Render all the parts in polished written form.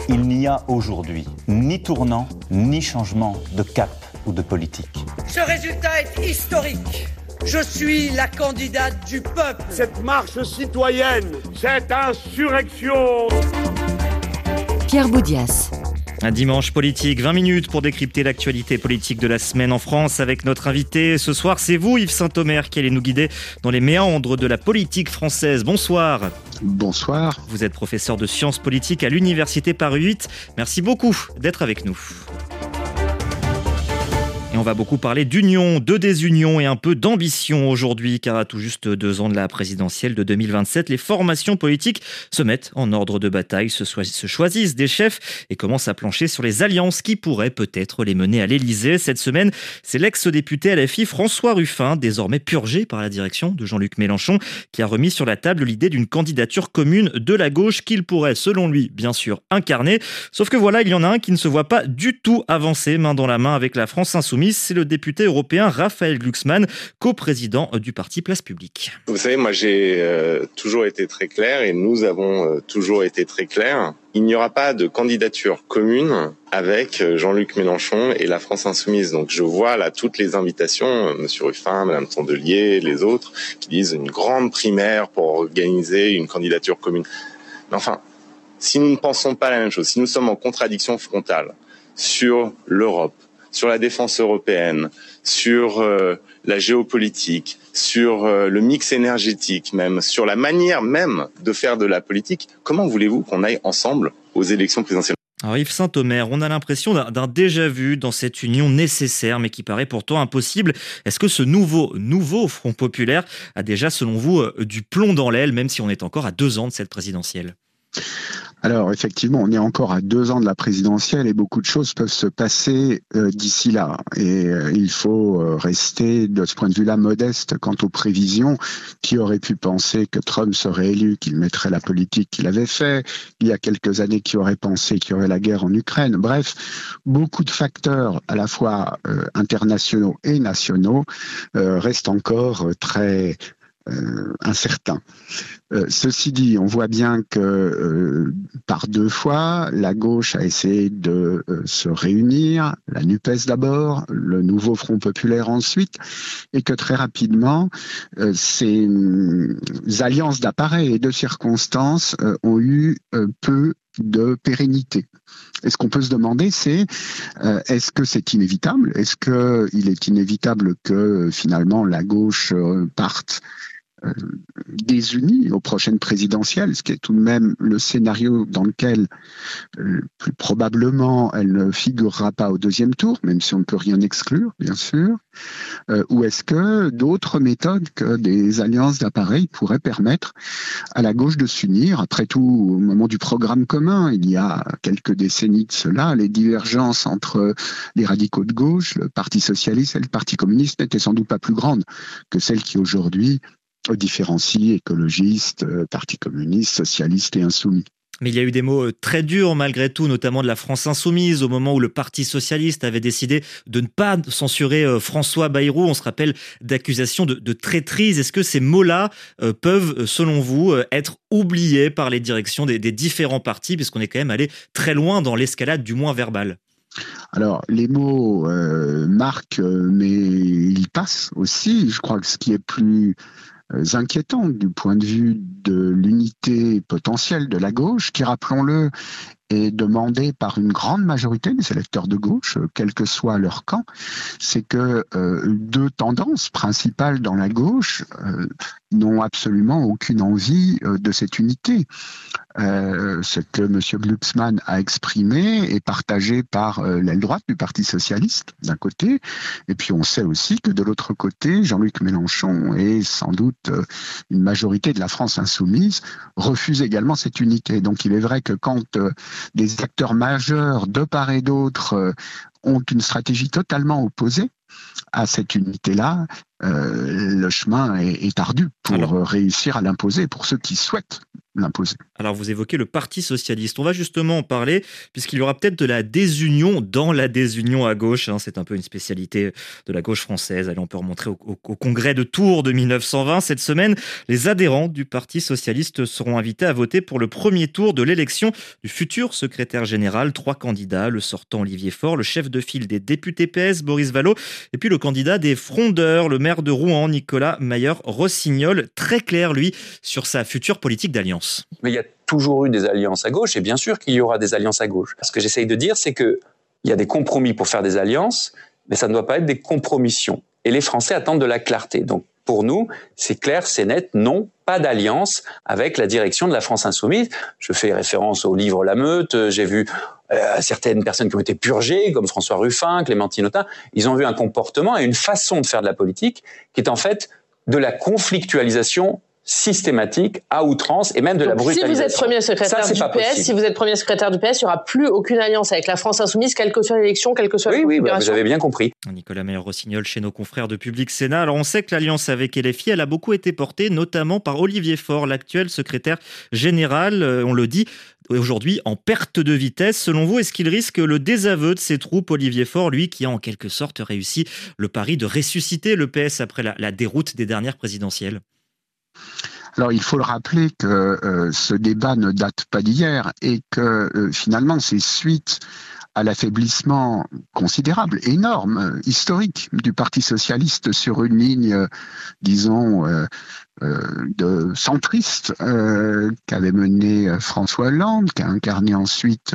Il n'y a aujourd'hui ni tournant, ni changement de cap ou de politique. Ce résultat est historique. Je suis la candidate du peuple. Cette marche citoyenne, cette insurrection. Pierre Boudias. Un dimanche politique, 20 minutes pour décrypter l'actualité politique de la semaine en France avec notre invité. Ce soir, c'est vous, Yves Saint-Omer, qui allez nous guider dans les méandres de la politique française. Bonsoir. Bonsoir. Vous êtes professeur de sciences politiques à l'Université Paris 8. Merci beaucoup d'être avec nous. Et on va beaucoup parler d'union, de désunion et un peu d'ambition aujourd'hui, car à tout juste 2 ans de la présidentielle de 2027, les formations politiques se mettent en ordre de bataille, se choisissent des chefs et commencent à plancher sur les alliances qui pourraient peut-être les mener à l'Élysée. Cette semaine, c'est l'ex-député LFI François Ruffin, désormais purgé par la direction de Jean-Luc Mélenchon, qui a remis sur la table l'idée d'une candidature commune de la gauche qu'il pourrait, selon lui, bien sûr, incarner. Sauf que voilà, il y en a un qui ne se voit pas du tout avancer main dans la main avec la France Insoumise. C'est le député européen Raphaël Glucksmann, coprésident du parti Place Publique. Vous savez, moi j'ai toujours été très clair et nous avons toujours été très clairs. Il n'y aura pas de candidature commune avec Jean-Luc Mélenchon et la France Insoumise. Donc je vois là toutes les invitations, Monsieur Ruffin, Madame Tondelier, les autres, qui disent une grande primaire pour organiser une candidature commune. Mais enfin, si nous ne pensons pas la même chose, si nous sommes en contradiction frontale sur l'Europe, sur la défense européenne, sur la géopolitique, sur le mix énergétique même, sur la manière même de faire de la politique, comment voulez-vous qu'on aille ensemble aux élections présidentielles ? Alors Yves Saint-Omer, on a l'impression d'un déjà-vu dans cette union nécessaire mais qui paraît pourtant impossible. Est-ce que ce nouveau Front populaire a déjà, selon vous, du plomb dans l'aile, même si on est encore à 2 ans de cette présidentielle ? Alors effectivement, on est encore à 2 ans de la présidentielle et beaucoup de choses peuvent se passer d'ici là. Et il faut rester de ce point de vue-là modeste quant aux prévisions. Qui aurait pu penser que Trump serait élu, qu'il mettrait la politique qu'il avait fait il y a quelques années, qui aurait pensé qu'il y aurait la guerre en Ukraine. Bref, beaucoup de facteurs à la fois internationaux et nationaux restent encore très incertain. Ceci dit, on voit bien que par 2 fois, la gauche a essayé de se réunir, la NUPES d'abord, le nouveau Front populaire ensuite, et que très rapidement, ces alliances d'appareil et de circonstances ont eu peu de pérennité. Et ce qu'on peut se demander, c'est est-ce que c'est inévitable ? Est-ce qu'il est inévitable que finalement la gauche parte désunie aux prochaines présidentielles, ce qui est tout de même le scénario dans lequel plus probablement elle ne figurera pas au 2e tour, même si on ne peut rien exclure, bien sûr, ou est-ce que d'autres méthodes que des alliances d'appareil pourraient permettre à la gauche de s'unir ? Après tout, au moment du programme commun, il y a quelques décennies de cela, les divergences entre les radicaux de gauche, le Parti socialiste et le Parti communiste n'étaient sans doute pas plus grandes que celles qui aujourd'hui différencie écologistes, parti communiste, socialiste et insoumis. Mais il y a eu des mots très durs malgré tout, notamment de la France Insoumise, au moment où le Parti Socialiste avait décidé de ne pas censurer François Bayrou. On se rappelle d'accusations de traîtrise. Est-ce que ces mots-là peuvent, selon vous, être oubliés par les directions des différents partis, puisqu'on est quand même allé très loin dans l'escalade, du moins verbale ? Alors, les mots marquent, mais ils passent aussi. Je crois que ce qui est plus inquiétant du point de vue de l'unité potentielle de la gauche, qui, rappelons-le, est demandée par une grande majorité des électeurs de gauche, quel que soit leur camp, c'est que 2 tendances principales dans la gauche n'ont absolument aucune envie de cette unité. Ce que M. Glucksmann a exprimé est partagé par l'aile droite du Parti socialiste, d'un côté, et puis on sait aussi que de l'autre côté, Jean-Luc Mélenchon et sans doute une majorité de la France insoumise refusent également cette unité. Donc il est vrai que quand des acteurs majeurs de part et d'autre ont une stratégie totalement opposée à cette unité-là, le chemin est ardu pour réussir à l'imposer, pour ceux qui souhaitent l'imposer. Alors vous évoquez le Parti socialiste. On va justement en parler puisqu'il y aura peut-être de la désunion dans la désunion à gauche. C'est un peu une spécialité de la gauche française. Allez, on peut remontrer au congrès de Tours de 1920. Cette semaine, les adhérents du Parti socialiste seront invités à voter pour le premier tour de l'élection du futur secrétaire général. 3 candidats, le sortant Olivier Faure, le chef de file des députés PS Boris Vallaud et puis le candidat des Frondeurs, le maire de Rouen Nicolas Mayer-Rossignol. Très clair, lui, sur sa future politique d'alliance. Mais il y a toujours eu des alliances à gauche et bien sûr qu'il y aura des alliances à gauche. Ce que j'essaye de dire, c'est qu'il y a des compromis pour faire des alliances, mais ça ne doit pas être des compromissions. Et les Français attendent de la clarté. Donc pour nous, c'est clair, c'est net, non, pas d'alliance avec la direction de la France Insoumise. Je fais référence au livre La Meute, j'ai vu certaines personnes qui ont été purgées, comme François Ruffin, Clémentine Autain. Ils ont vu un comportement et une façon de faire de la politique qui est en fait de la conflictualisation systématique, à outrance, et même de la brutalisation. Si vous êtes premier secrétaire du PS, il n'y aura plus aucune alliance avec la France Insoumise, quelle que soit l'élection, quelle que soit la configuration. Oui, vous avez bien compris. Nicolas Mayer-Rossignol chez nos confrères de Public Sénat. Alors on sait que l'alliance avec LFI, elle a beaucoup été portée, notamment par Olivier Faure, l'actuel secrétaire général, on le dit, aujourd'hui en perte de vitesse. Selon vous, est-ce qu'il risque le désaveu de ses troupes, Olivier Faure, lui qui a en quelque sorte réussi le pari de ressusciter le PS après la déroute des dernières présidentielles ? Alors, il faut le rappeler que ce débat ne date pas d'hier et que finalement, c'est suite à l'affaiblissement considérable, énorme, historique du Parti socialiste sur une ligne, disons, de centriste qu'avait mené François Hollande, qui a incarné ensuite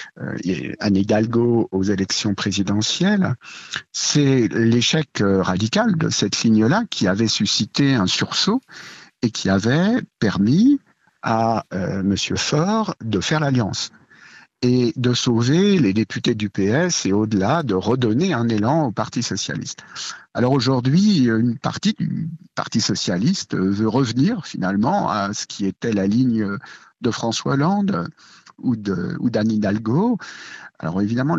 Anne Hidalgo aux élections présidentielles. C'est l'échec radical de cette ligne-là qui avait suscité un sursaut et qui avait permis à M. Faure de faire l'alliance et de sauver les députés du PS et au-delà, de redonner un élan au Parti socialiste. Alors aujourd'hui, une partie du Parti socialiste veut revenir finalement à ce qui était la ligne de François Hollande ou d'Anne Hidalgo. Alors évidemment,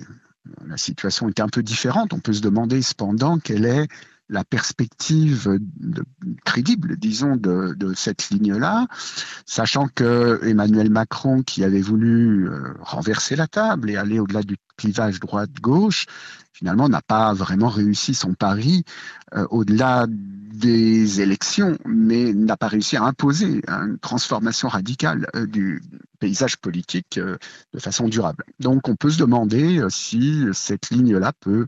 la situation est un peu différente. On peut se demander cependant quelle est la perspective crédible, disons, de cette ligne-là, sachant que Emmanuel Macron, qui avait voulu renverser la table et aller au-delà du clivage droite-gauche, finalement n'a pas vraiment réussi son pari au-delà des élections, mais n'a pas réussi à imposer une transformation radicale du paysage politique de façon durable. Donc on peut se demander si cette ligne-là peut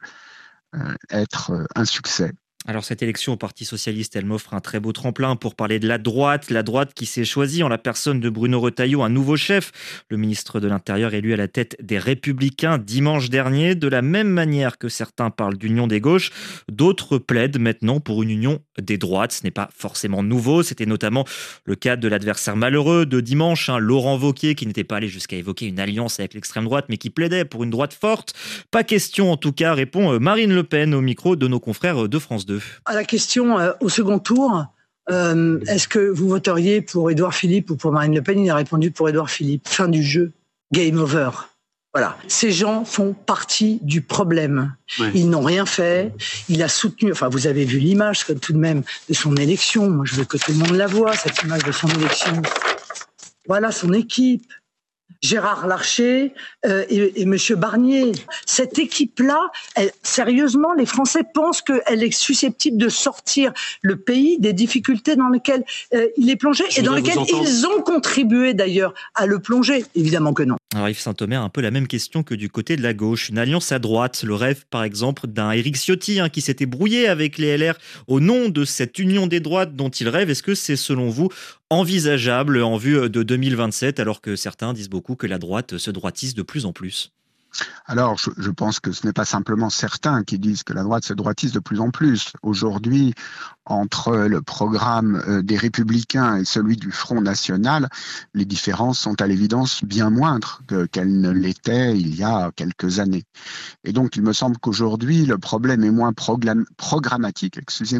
être un succès. Alors cette élection au Parti socialiste, elle m'offre un très beau tremplin pour parler de la droite qui s'est choisie en la personne de Bruno Retailleau, un nouveau chef, le ministre de l'Intérieur élu à la tête des Républicains dimanche dernier. De la même manière que certains parlent d'union des gauches, d'autres plaident maintenant pour une union des droites. Ce n'est pas forcément nouveau, c'était notamment le cas de l'adversaire malheureux de dimanche, Laurent Wauquiez, qui n'était pas allé jusqu'à évoquer une alliance avec l'extrême droite, mais qui plaidait pour une droite forte. Pas question en tout cas, répond Marine Le Pen au micro de nos confrères de France 2. À la question au second tour, est-ce que vous voteriez pour Édouard Philippe ou pour Marine Le Pen ? Il a répondu pour Édouard Philippe. Fin du jeu. Game over. Voilà. Ces gens font partie du problème. Ouais. Ils n'ont rien fait. Il a soutenu, enfin vous avez vu l'image tout de même de son élection. Moi je veux que tout le monde la voie, cette image de son élection. Voilà son équipe. Gérard Larcher et M. Barnier. Cette équipe-là, sérieusement, les Français pensent qu'elle est susceptible de sortir le pays des difficultés dans lesquelles il est plongé et dans lesquelles ils ont contribué d'ailleurs à le plonger. Évidemment que non. Alors Yves Saint-Omer a un peu la même question que du côté de la gauche. Une alliance à droite, le rêve par exemple d'un Éric Ciotti qui s'était brouillé avec les LR au nom de cette union des droites dont il rêve. Est-ce que c'est selon vous envisageable en vue de 2027 alors que certains disent beaucoup que la droite se droitise de plus en plus ? Alors, je pense que ce n'est pas simplement certains qui disent que la droite se droitise de plus en plus. Aujourd'hui, entre le programme des Républicains et celui du Front National, les différences sont à l'évidence bien moindres qu'elles ne l'étaient il y a quelques années. Et donc, il me semble qu'aujourd'hui, le problème est moins programmatique,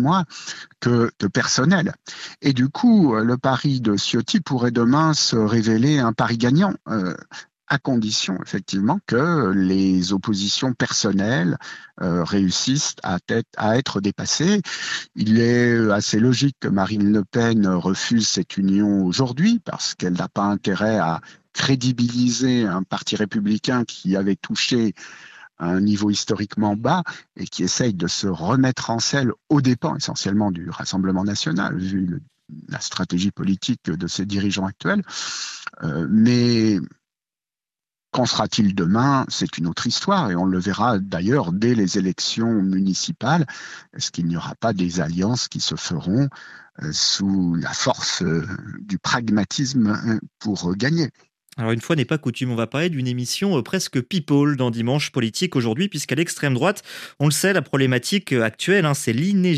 que personnel. Et du coup, le pari de Ciotti pourrait demain se révéler un pari gagnant. à condition effectivement que les oppositions personnelles réussissent à être dépassées. Il est assez logique que Marine Le Pen refuse cette union aujourd'hui parce qu'elle n'a pas intérêt à crédibiliser un parti républicain qui avait touché à un niveau historiquement bas et qui essaye de se remettre en selle aux dépens essentiellement du Rassemblement national, vu la stratégie politique de ses dirigeants actuels. Mais qu'en sera-t-il demain? C'est une autre histoire et on le verra d'ailleurs dès les élections municipales. Est-ce qu'il n'y aura pas des alliances qui se feront sous la force du pragmatisme pour gagner? Alors une fois n'est pas coutume, on va parler d'une émission presque people dans Dimanche Politique aujourd'hui, puisqu'à l'extrême droite, on le sait, la problématique actuelle, c'est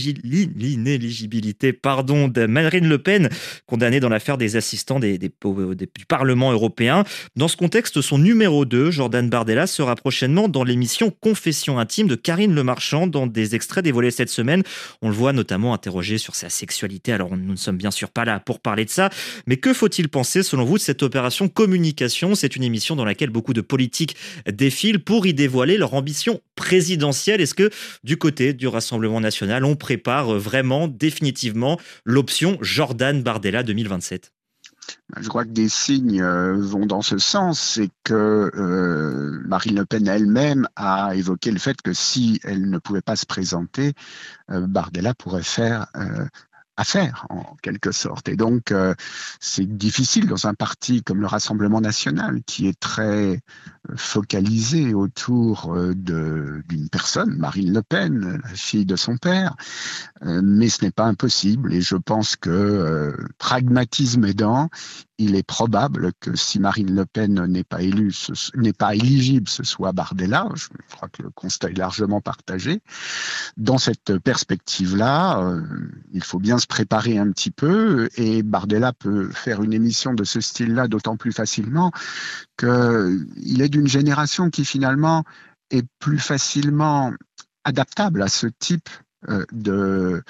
l'inéligibilité de Marine Le Pen, condamnée dans l'affaire des assistants du Parlement européen. Dans ce contexte, son numéro 2, Jordan Bardella, sera prochainement dans l'émission Confession intime de Karine Le Marchand, dans des extraits dévoilés cette semaine. On le voit notamment interrogé sur sa sexualité. Alors nous ne sommes bien sûr pas là pour parler de ça, mais que faut-il penser selon vous de cette opération communication? C'est une émission dans laquelle beaucoup de politiques défilent pour y dévoiler leur ambition présidentielle. Est-ce que du côté du Rassemblement national, on prépare vraiment définitivement l'option Jordan Bardella 2027 ? Je crois que des signes vont dans ce sens, c'est que Marine Le Pen elle-même a évoqué le fait que si elle ne pouvait pas se présenter, Bardella pourrait faire affaire en quelque sorte. Et donc, c'est difficile dans un parti comme le Rassemblement national qui est très focalisé autour d'une personne, Marine Le Pen, la fille de son père, mais ce n'est pas impossible et je pense que pragmatisme aidant, il est probable que si Marine Le Pen n'est pas éligible, ce soit Bardella. Je crois que le constat est largement partagé. Dans cette perspective-là, il faut bien se préparer un petit peu et Bardella peut faire une émission de ce style-là d'autant plus facilement qu'il est d'une génération qui finalement est plus facilement adaptable à ce type de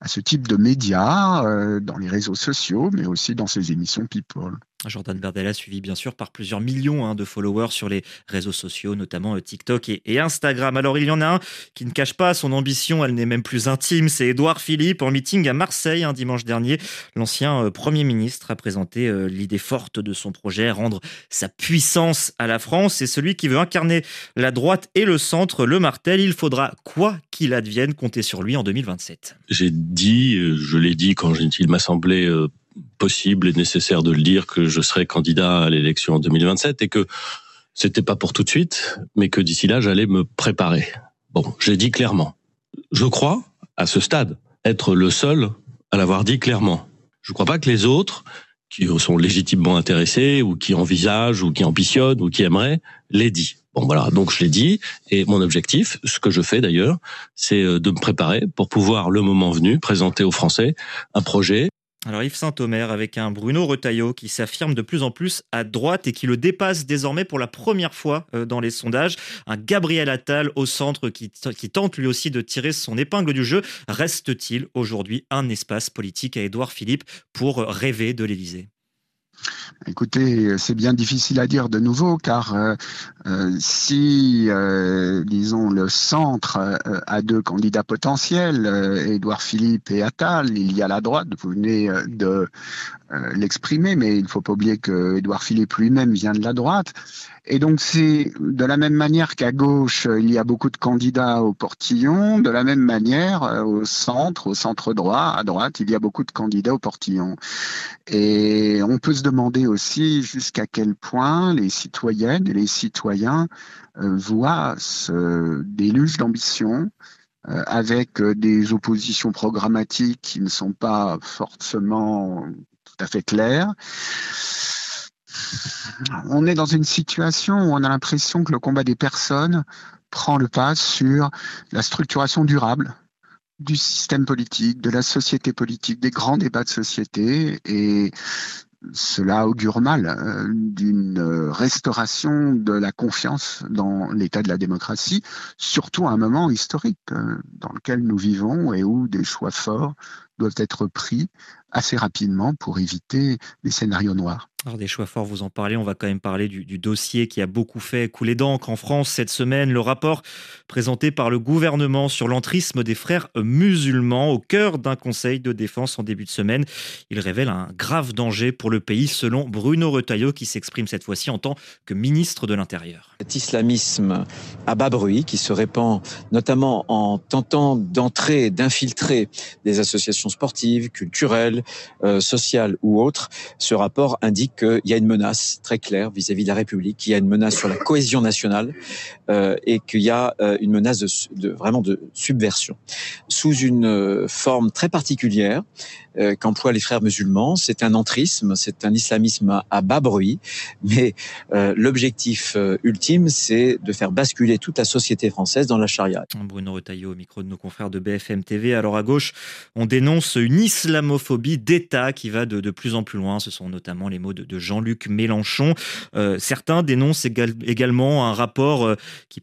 médias, dans les réseaux sociaux, mais aussi dans ces émissions People. Jordan Bardella, suivi bien sûr par plusieurs millions de followers sur les réseaux sociaux, notamment TikTok et Instagram. Alors il y en a un qui ne cache pas son ambition, elle n'est même plus intime, c'est Édouard Philippe. En meeting à Marseille dimanche dernier, l'ancien Premier ministre a présenté l'idée forte de son projet, rendre sa puissance à la France. C'est celui qui veut incarner la droite et le centre, le martèle. Il faudra, quoi qu'il advienne, compter sur lui en 2027. Je l'ai dit quand il m'a semblé possible et nécessaire de le dire que je serai candidat à l'élection en 2027 et que c'était pas pour tout de suite, mais que d'ici là, j'allais me préparer. Bon, j'ai dit clairement. Je crois, à ce stade, être le seul à l'avoir dit clairement. Je crois pas que les autres, qui sont légitimement intéressés ou qui envisagent ou qui ambitionnent ou qui aimeraient, l'aient dit. Bon voilà, donc je l'ai dit et mon objectif, ce que je fais d'ailleurs, c'est de me préparer pour pouvoir, le moment venu, présenter aux Français un projet. Alors Yves Saint-Omer avec un Bruno Retailleau qui s'affirme de plus en plus à droite et qui le dépasse désormais pour la première fois dans les sondages. Un Gabriel Attal au centre qui tente lui aussi de tirer son épingle du jeu. Reste-t-il aujourd'hui un espace politique à Édouard Philippe pour rêver de l'Élysée ? Écoutez, c'est bien difficile à dire de nouveau, car si, disons, le centre a deux candidats potentiels, Édouard Philippe et Attal, il y a la droite, vous venez de l'exprimer, mais il ne faut pas oublier que Édouard Philippe lui-même vient de la droite. Et donc c'est de la même manière qu'à gauche, il y a beaucoup de candidats au portillon, de la même manière au centre droit, à droite, il y a beaucoup de candidats au portillon. Et on peut se demander aussi jusqu'à quel point les citoyennes et les citoyens voient ce déluge d'ambition avec des oppositions programmatiques qui ne sont pas forcément tout à fait claires. On est dans une situation où on a l'impression que le combat des personnes prend le pas sur la structuration durable du système politique, de la société politique, des grands débats de société, et cela augure mal d'une restauration de la confiance dans l'état de la démocratie, surtout à un moment historique dans lequel nous vivons et où des choix forts doivent être pris assez rapidement pour éviter les scénarios noirs. Alors des choix forts, vous en parlez, on va quand même parler du dossier qui a beaucoup fait couler d'encre en France cette semaine, le rapport présenté par le gouvernement sur l'entrisme des frères musulmans au cœur d'un conseil de défense en début de semaine. Il révèle un grave danger pour le pays selon Bruno Retailleau qui s'exprime cette fois-ci en tant que ministre de l'Intérieur. Cet islamisme à bas bruit qui se répand notamment en tentant d'entrer, d'infiltrer des associations sportives, culturelles, sociales ou autres, ce rapport indique qu'il y a une menace très claire vis-à-vis de la République, qu'il y a une menace sur la cohésion nationale et qu'il y a une menace vraiment de subversion. Sous une forme très particulière qu'emploient les frères musulmans, c'est un entrisme, c'est un islamisme à bas bruit, mais l'objectif ultime, c'est de faire basculer toute la société française dans la charia. Bruno Retailleau au micro de nos confrères de BFM TV. Alors à gauche, on dénonce une islamophobie d'État qui va de plus en plus loin. Ce sont notamment les mots de Jean-Luc Mélenchon. Certains dénoncent également un rapport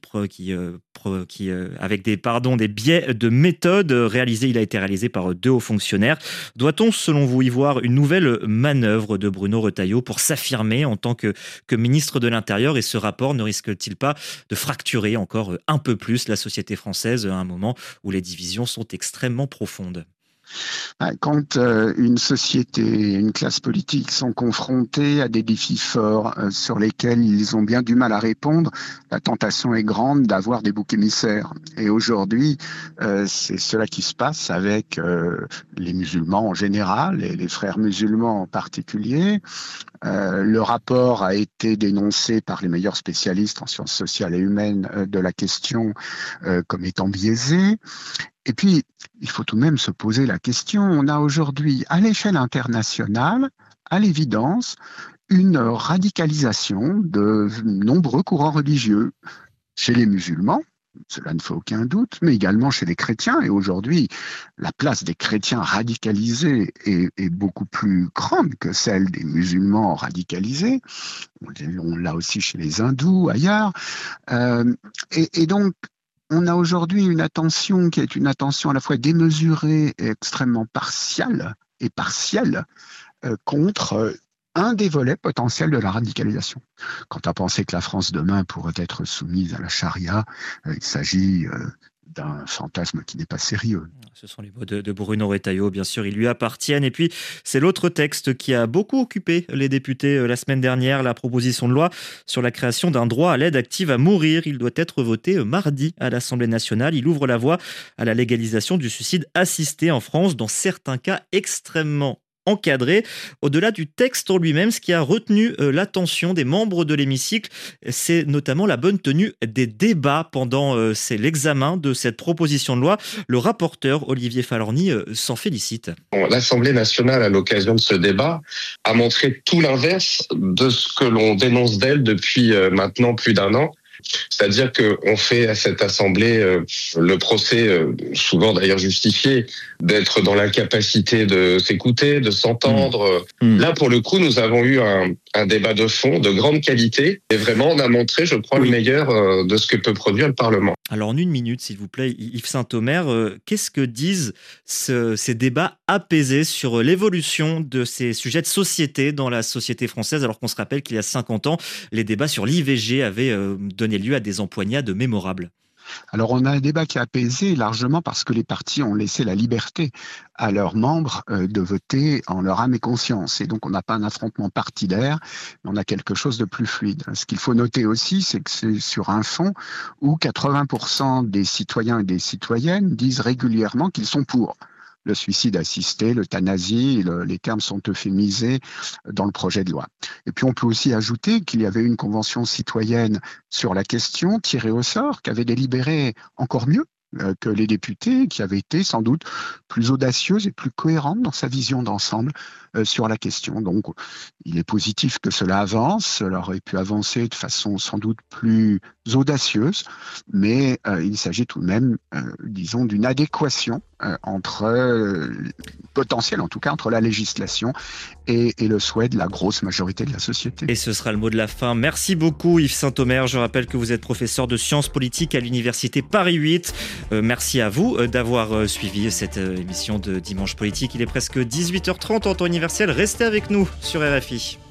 avec des biais de méthode réalisés. Il a été réalisé par 2 hauts fonctionnaires. Doit-on, selon vous, y voir une nouvelle manœuvre de Bruno Retailleau pour s'affirmer en tant que ministre de l'Intérieur, et ce rapport ne risque-t-il pas de fracturer encore un peu plus la société française à un moment où les divisions sont extrêmement profondes ? Quand une société, une classe politique sont confrontés à des défis forts sur lesquels ils ont bien du mal à répondre, la tentation est grande d'avoir des boucs émissaires. Et aujourd'hui, c'est cela qui se passe avec les musulmans en général et les frères musulmans en particulier. Le rapport a été dénoncé par les meilleurs spécialistes en sciences sociales et humaines de la question comme étant biaisé. Et puis, il faut tout de même se poser la question, on a aujourd'hui, à l'échelle internationale, à l'évidence, une radicalisation de nombreux courants religieux chez les musulmans, cela ne fait aucun doute, mais également chez les chrétiens. Et aujourd'hui, la place des chrétiens radicalisés est beaucoup plus grande que celle des musulmans radicalisés. On l'a aussi chez les hindous, ailleurs. Et donc, on a aujourd'hui une attention qui est une attention à la fois démesurée et extrêmement partielle contre un des volets potentiels de la radicalisation. Quant à penser que la France demain pourrait être soumise à la charia, il s'agit d'un fantasme qui n'est pas sérieux. Ce sont les mots de Bruno Retailleau, bien sûr, ils lui appartiennent. Et puis, c'est l'autre texte qui a beaucoup occupé les députés la semaine dernière, la proposition de loi sur la création d'un droit à l'aide active à mourir. Il doit être voté mardi à l'Assemblée nationale. Il ouvre la voie à la légalisation du suicide assisté en France, dans certains cas extrêmement encadré. Au-delà du texte en lui-même, ce qui a retenu l'attention des membres de l'hémicycle, c'est notamment la bonne tenue des débats pendant l'examen de cette proposition de loi. Le rapporteur Olivier Falorni s'en félicite. L'Assemblée nationale, à l'occasion de ce débat, a montré tout l'inverse de ce que l'on dénonce d'elle depuis maintenant plus d'1 an. C'est-à-dire qu'on fait à cette Assemblée le procès, souvent d'ailleurs justifié, d'être dans l'incapacité de s'écouter, de s'entendre. Là, pour le coup, nous avons eu un débat de fond, de grande qualité, et vraiment, on a montré, je crois, le meilleur de ce que peut produire le Parlement. Alors, en 1 minute, s'il vous plaît, Yves Saint-Omer, qu'est-ce que disent ces débats apaisés sur l'évolution de ces sujets de société dans la société française, alors qu'on se rappelle qu'il y a 50 ans, les débats sur l'IVG avaient donné lieu à des empoignades mémorables? Alors on a un débat qui est apaisé largement parce que les partis ont laissé la liberté à leurs membres de voter en leur âme et conscience. Et donc on n'a pas un affrontement partidaire, mais on a quelque chose de plus fluide. Ce qu'il faut noter aussi, c'est que c'est sur un fond où 80% des citoyens et des citoyennes disent régulièrement qu'ils sont pour le suicide assisté, l'euthanasie, les termes sont euphémisés dans le projet de loi. Et puis on peut aussi ajouter qu'il y avait une convention citoyenne sur la question tirée au sort, qui avait délibéré encore mieux que les députés, qui avait été sans doute plus audacieuse et plus cohérente dans sa vision d'ensemble sur la question. Donc il est positif que cela avance, cela aurait pu avancer de façon sans doute plus audacieuse, mais il s'agit tout de même, disons, d'une adéquation potentiel en tout cas, entre la législation et le souhait de la grosse majorité de la société. Et ce sera le mot de la fin. Merci beaucoup Yves Saint-Omer. Je rappelle que vous êtes professeur de sciences politiques à l'université Paris 8. Merci à vous d'avoir suivi cette émission de Dimanche Politique. Il est presque 18h30 en temps universel. Restez avec nous sur RFI.